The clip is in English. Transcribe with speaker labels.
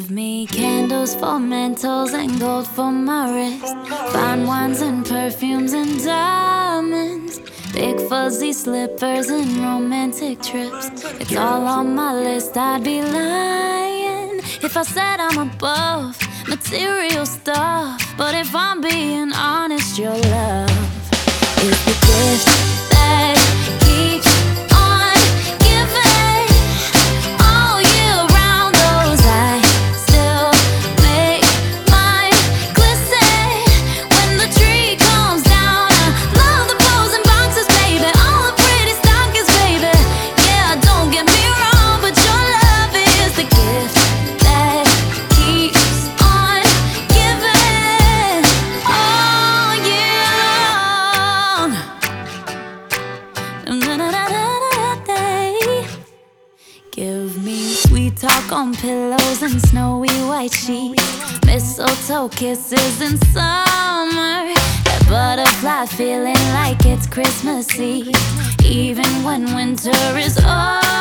Speaker 1: Give me candles for mentals and gold for my wrist. Fine wines and perfumes and diamonds. Big fuzzy slippers and romantic trips. It's all on my list, I'd be lying if I said I'm above material stuff. But if I'm being honest, your love is the gift that keeps on giving. All year round, those eyes still make mine glisten. When the tree comes down, I love the bows and boxes, baby. All the pretty stockings, baby. Yeah, don't get me wrong, but your love is the gift that keeps on giving. All year long. Give me sweet talk on pillows and snowy white sheets. Mistletoe kisses in summer. That butterfly feeling like it's Christmas Eve. Even when winter is over.